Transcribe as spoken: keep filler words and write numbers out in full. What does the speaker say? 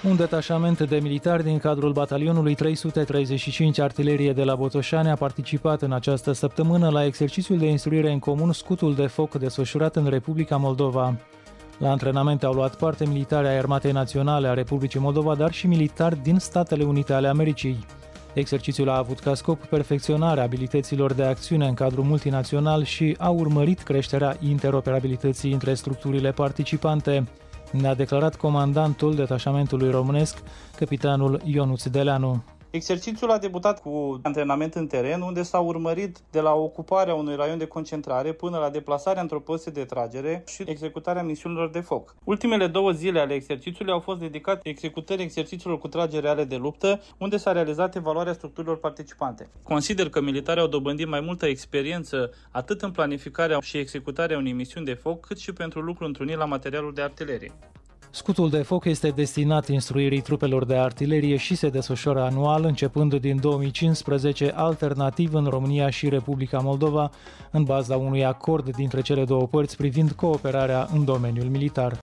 Un detașament de militari din cadrul batalionului trei sute treizeci și cinci Artilerie de la Botoșani a participat în această săptămână la exercițiul de instruire în comun Scutul de Foc desfășurat în Republica Moldova. La antrenamente au luat parte militari ai Armatei Naționale a Republicii Moldova, dar și militari din Statele Unite ale Americii. Exercițiul a avut ca scop perfecționarea abilităților de acțiune în cadrul multinațional și a urmărit creșterea interoperabilității între structurile participante, ne-a declarat comandantul detașamentului românesc, capitanul Ionuț Deleanu. Exercițiul a debutat cu antrenament în teren, unde s-a urmărit de la ocuparea unui raion de concentrare până la deplasarea într-o poziție de tragere și executarea misiunilor de foc. Ultimele două zile ale exercițiului au fost dedicate executării exercițiilor cu tragere reale de luptă, unde s-a realizat evaluarea structurilor participante. Consider că militarii au dobândit mai multă experiență atât în planificarea și executarea unei misiuni de foc, cât și pentru lucru întrunit la materialul de artilerie. Scutul de foc este destinat instruirii trupelor de artilerie și se desfășoară anual, începând din două mii cincisprezece, alternativ în România și Republica Moldova, în baza unui acord dintre cele două părți privind cooperarea în domeniul militar.